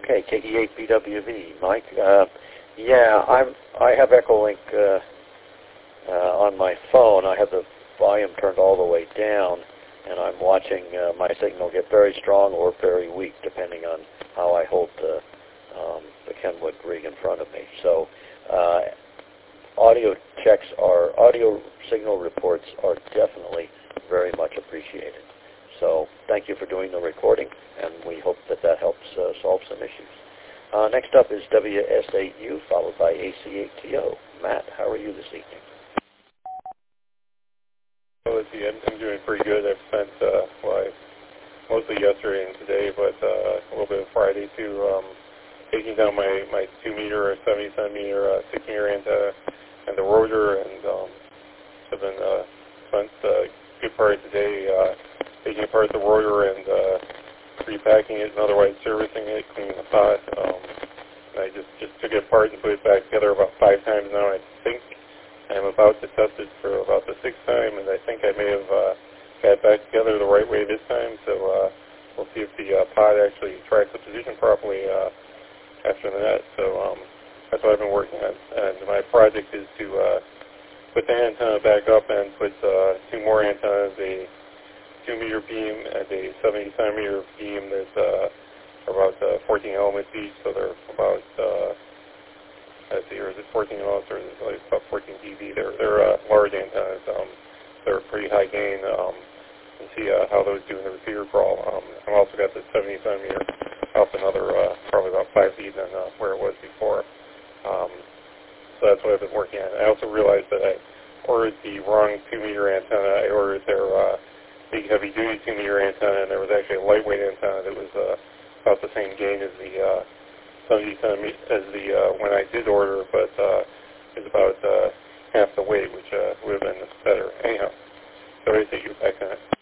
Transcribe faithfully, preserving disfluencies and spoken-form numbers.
Okay, K D eight B W V, Mike. Uh, yeah, I'm, I have Echolink uh, uh, on my phone. I have the volume turned all the way down, and I'm watching uh, my signal get very strong or very weak, depending on how I hold the, um, the Kenwood rig in front of me. So uh, audio checks are, audio signal reports are definitely very much appreciated. So thank you for doing the recording, and we hope that that helps uh, solve some issues. Uh, next up is W S eight U, followed by A C eight T O. Matt, how are you this evening? Well, let's see, I'm, I'm doing pretty good. I've spent, uh, well, I, mostly yesterday and today, but uh, a little bit of Friday too, um, taking down my, my two meter or seventy centimeter uh, six meter antenna and the rotor, and um, I've been uh, spent a uh, good part of today uh, taking apart the rotor and uh, repacking it and otherwise servicing it, cleaning the pot. Um, and I just, just took it apart and put it back together about five times now, I think. I'm about to test it for about the sixth time, and I think I may have uh, got it back together the right way this time, so uh, we'll see if the uh, pod actually tracks the position properly uh, after that. So um, that's what I've been working on. And my project is to uh, put the antenna back up and put uh, two more antennas, a two meter beam and a seventy centimeter beam. There's uh, about uh, fourteen elements each, so they're about uh, let's see, or is it fourteen elements, or is it like about fourteen dB? They're they're uh, large antennas. Um, they're pretty high gain. Um, and see uh, how those do in the receiver crawl. Um, I've also got the seventy centimeter up another uh, probably about five feet than uh, where it was before. Um, so that's what I've been working on. I also realized that I ordered the wrong two meter antenna. I ordered their uh, big heavy duty two meter antenna, and there was actually a lightweight antenna that was uh, about the same gain as the uh, seventy centimeters as the uh, when I did order, but uh, it's about uh, half the weight, which uh, would have been better. Anyhow, so I take you back on it.